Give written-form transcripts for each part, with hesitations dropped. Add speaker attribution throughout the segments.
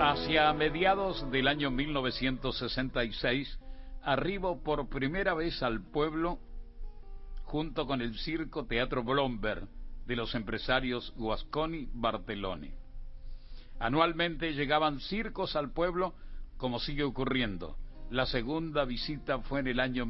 Speaker 1: Hacia mediados del año 1966, arribo por primera vez al pueblo junto con el circo Teatro Blomberg de los empresarios Guasconi Bartelloni. Anualmente llegaban circos al pueblo, como sigue ocurriendo. La segunda visita fue en el año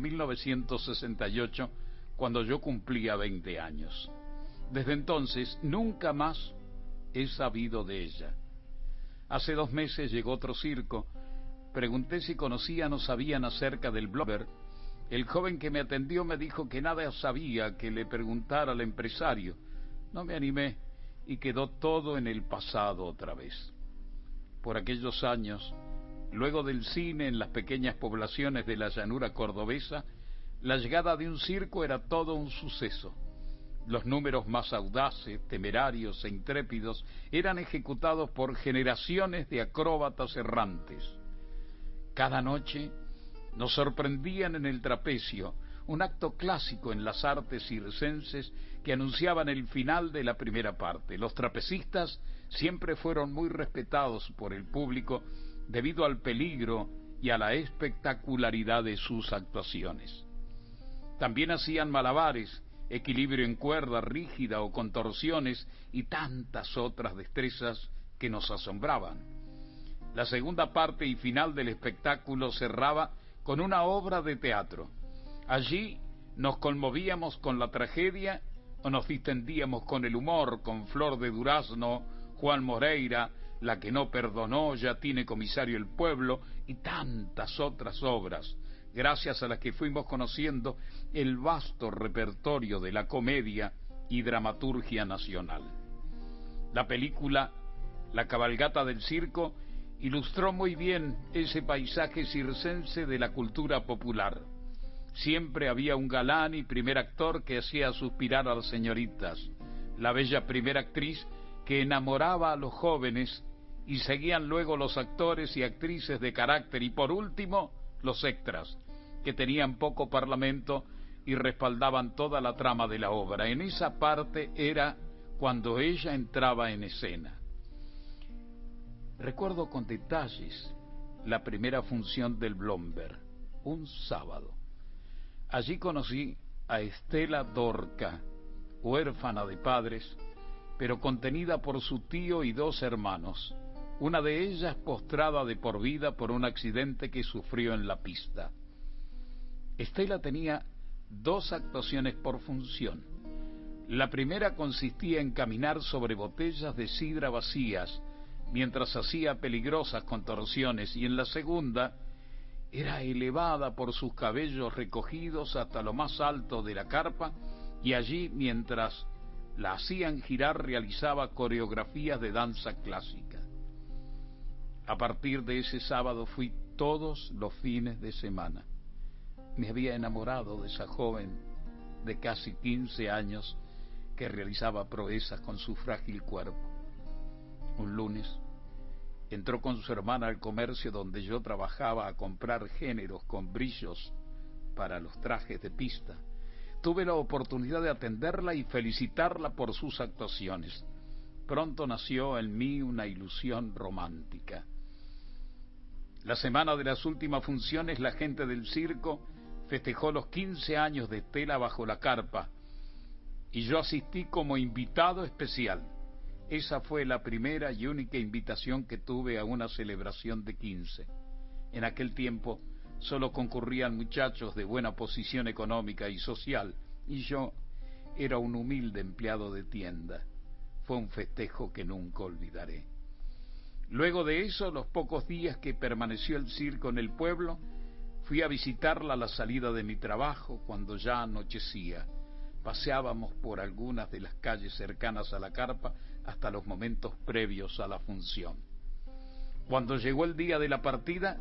Speaker 1: 1968, cuando yo cumplía 20 años. Desde entonces, nunca más he sabido de ella. Hace 2 meses llegó otro circo. Pregunté si conocían o sabían acerca del Blomberg. El joven que me atendió me dijo que nada sabía, que le preguntara al empresario. No me animé y quedó todo en el pasado otra vez. Por aquellos años, luego del cine en las pequeñas poblaciones de la llanura cordobesa, la llegada de un circo era todo un suceso. Los números más audaces, temerarios e intrépidos eran ejecutados por generaciones de acróbatas errantes. Cada noche nos sorprendían en el trapecio, un acto clásico en las artes circenses que anunciaban el final de la primera parte. Los trapecistas siempre fueron muy respetados por el público debido al peligro y a la espectacularidad de sus actuaciones. También hacían malabares, equilibrio en cuerda rígida o contorsiones y tantas otras destrezas que nos asombraban. La segunda parte y final del espectáculo cerraba con una obra de teatro. Allí nos conmovíamos con la tragedia o nos distendíamos con el humor, con Flor de Durazno, Juan Moreira, La que no perdonó, Ya tiene comisario el pueblo y tantas otras obras, gracias a las que fuimos conociendo el vasto repertorio de la comedia y dramaturgia nacional. La película La cabalgata del circo ilustró muy bien ese paisaje circense de la cultura popular. Siempre había un galán y primer actor que hacía suspirar a las señoritas, la bella primera actriz que enamoraba a los jóvenes, y seguían luego los actores y actrices de carácter y por último los extras, que tenían poco parlamento y respaldaban toda la trama de la obra. En esa parte era cuando ella entraba en escena. Recuerdo con detalles la primera función del Blomberg, un sábado. Allí conocí a Estela Dorca, huérfana de padres, pero contenida por su tío y 2 hermanos, una de ellas postrada de por vida por un accidente que sufrió en la pista. Estela tenía 2 actuaciones por función. La primera consistía en caminar sobre botellas de sidra vacías, mientras hacía peligrosas contorsiones, y en la segunda era elevada por sus cabellos recogidos hasta lo más alto de la carpa, y allí, mientras la hacían girar, realizaba coreografías de danza clásica. A partir de ese sábado fui todos los fines de semana. Me había enamorado de esa joven de casi 15 años que realizaba proezas con su frágil cuerpo. Un lunes entró con su hermana al comercio donde yo trabajaba a comprar géneros con brillos para los trajes de pista. Tuve la oportunidad de atenderla y felicitarla por sus actuaciones. Pronto nació en mí una ilusión romántica. La semana de las últimas funciones, la gente del circo festejó los 15 años de Estela bajo la carpa y yo asistí como invitado especial. Esa fue la primera y única invitación que tuve a una celebración de 15. En aquel tiempo solo concurrían muchachos de buena posición económica y social, y yo era un humilde empleado de tienda. Fue un festejo que nunca olvidaré. Luego de eso, los pocos días que permaneció el circo en el pueblo, fui a visitarla a la salida de mi trabajo cuando ya anochecía. Paseábamos por algunas de las calles cercanas a la carpa hasta los momentos previos a la función. Cuando llegó el día de la partida,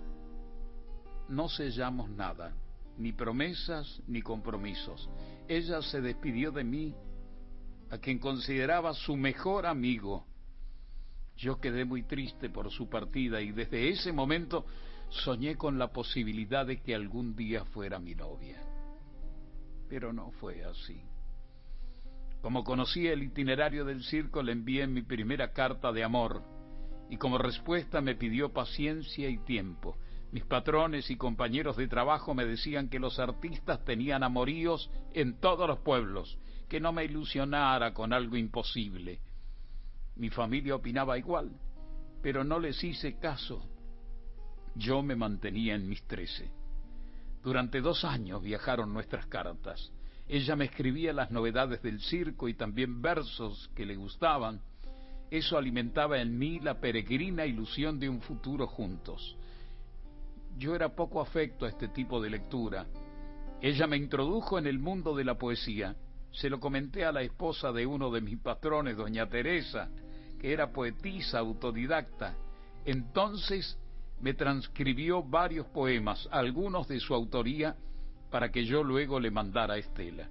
Speaker 1: no sellamos nada, ni promesas ni compromisos. Ella se despidió de mí, a quien consideraba su mejor amigo. Yo quedé muy triste por su partida y desde ese momento soñé con la posibilidad de que algún día fuera mi novia. Pero no fue así. Como conocía el itinerario del circo, le envié mi primera carta de amor y como respuesta me pidió paciencia y tiempo. Mis patrones y compañeros de trabajo me decían que los artistas tenían amoríos en todos los pueblos, que no me ilusionara con algo imposible. Mi familia opinaba igual, pero no les hice caso. Yo me mantenía en mis 13. Durante 2 años viajaron nuestras cartas. Ella me escribía las novedades del circo y también versos que le gustaban. Eso alimentaba en mí la peregrina ilusión de un futuro juntos. Yo era poco afecto a este tipo de lectura. Ella me introdujo en el mundo de la poesía. Se lo comenté a la esposa de uno de mis patrones, doña Teresa, que era poetisa autodidacta. Entonces me transcribió varios poemas, algunos de su autoría, para que yo luego le mandara a Estela.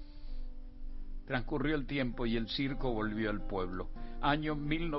Speaker 1: Transcurrió el tiempo y el circo volvió al pueblo. Año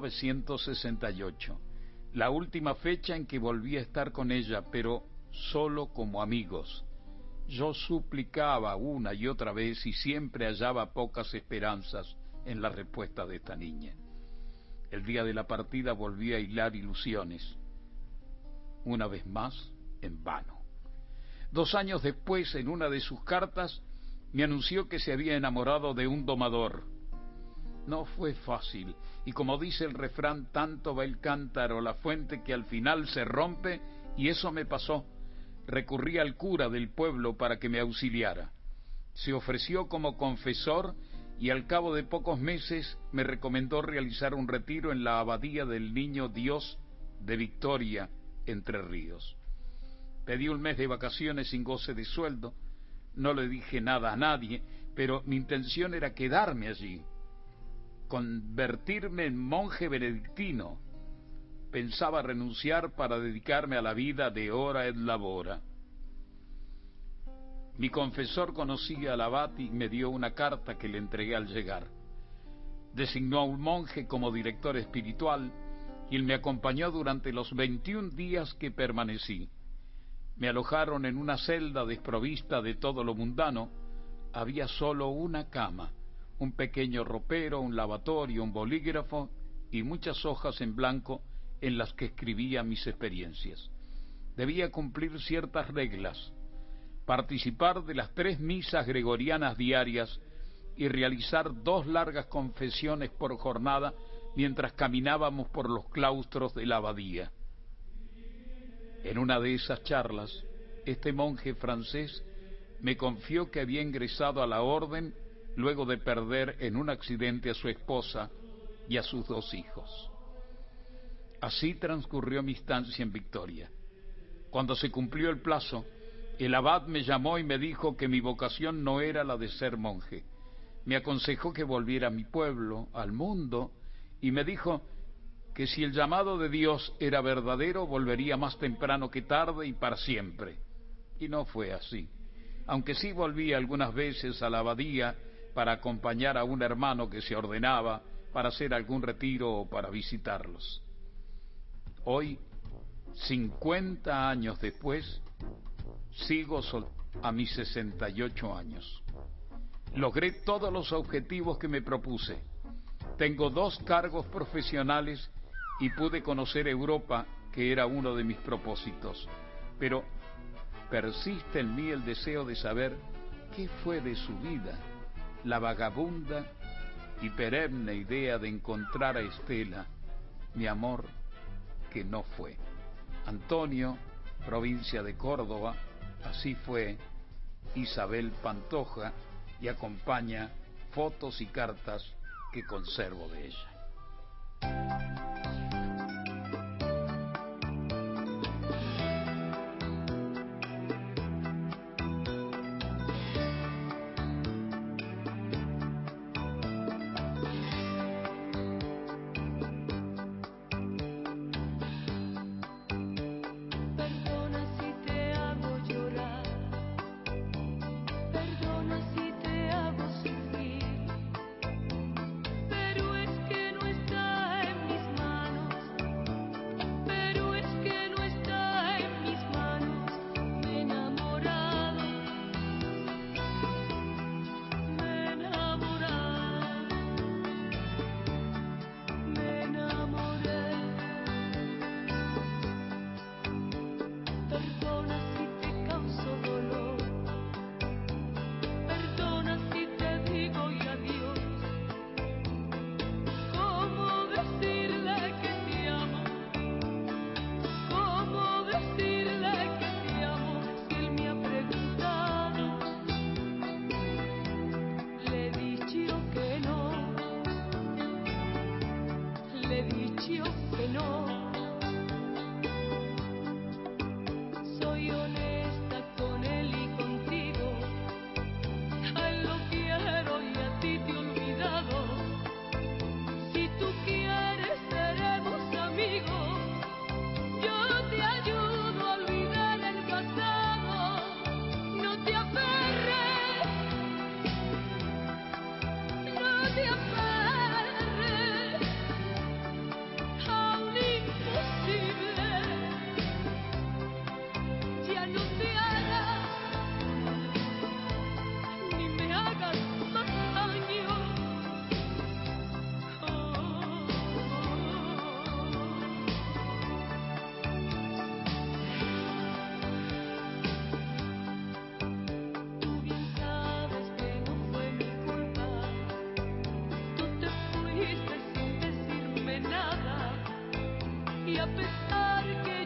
Speaker 1: 1968. La última fecha en que volví a estar con ella, pero solo como amigos. Yo suplicaba una y otra vez y siempre hallaba pocas esperanzas en la respuesta de esta niña. El día de la partida volví a hilar ilusiones. Una vez más, en vano. 2 años después, en una de sus cartas, me anunció que se había enamorado de un domador. No fue fácil, y como dice el refrán, tanto va el cántaro a la fuente que al final se rompe, y eso me pasó. Recurrí al cura del pueblo para que me auxiliara. Se ofreció como confesor y al cabo de pocos meses me recomendó realizar un retiro en la abadía del Niño Dios de Victoria, Entre Ríos. Pedí un mes de vacaciones sin goce de sueldo. No le dije nada a nadie, pero mi intención era quedarme allí, convertirme en monje benedictino. Pensaba renunciar para dedicarme a la vida de ora et labora. Mi confesor conocía al abad y me dio una carta que le entregué al llegar. Designó a un monje como director espiritual y él me acompañó durante los 21 días que permanecí. Me alojaron en una celda desprovista de todo lo mundano. Había solo una cama, un pequeño ropero, un lavatorio, un bolígrafo y muchas hojas en blanco en las que escribía mis experiencias. Debía cumplir ciertas reglas, participar de las 3 misas gregorianas diarias y realizar 2 largas confesiones por jornada mientras caminábamos por los claustros de la abadía. En una de esas charlas, este monje francés me confió que había ingresado a la orden luego de perder en un accidente a su esposa y a sus 2 hijos. Así transcurrió mi estancia en Victoria. Cuando se cumplió el plazo, el abad me llamó y me dijo que mi vocación no era la de ser monje. Me aconsejó que volviera a mi pueblo, al mundo, y me dijo que si el llamado de Dios era verdadero, volvería más temprano que tarde y para siempre. Y no fue así. Aunque sí volví algunas veces a la abadía para acompañar a un hermano que se ordenaba, para hacer algún retiro o para visitarlos. Hoy, 50 años después, sigo a mis 68 años. Logré todos los objetivos que me propuse. Tengo 2 cargos profesionales y pude conocer Europa, que era uno de mis propósitos. Pero persiste en mí el deseo de saber qué fue de su vida, la vagabunda y perenne idea de encontrar a Estela, mi amor que no fue. Antonio, provincia de Córdoba, así fue. Isabel Pantoja, y acompaña fotos y cartas que conservo de ella.
Speaker 2: Perdona si te hago sufrir, pero es que y a pesar que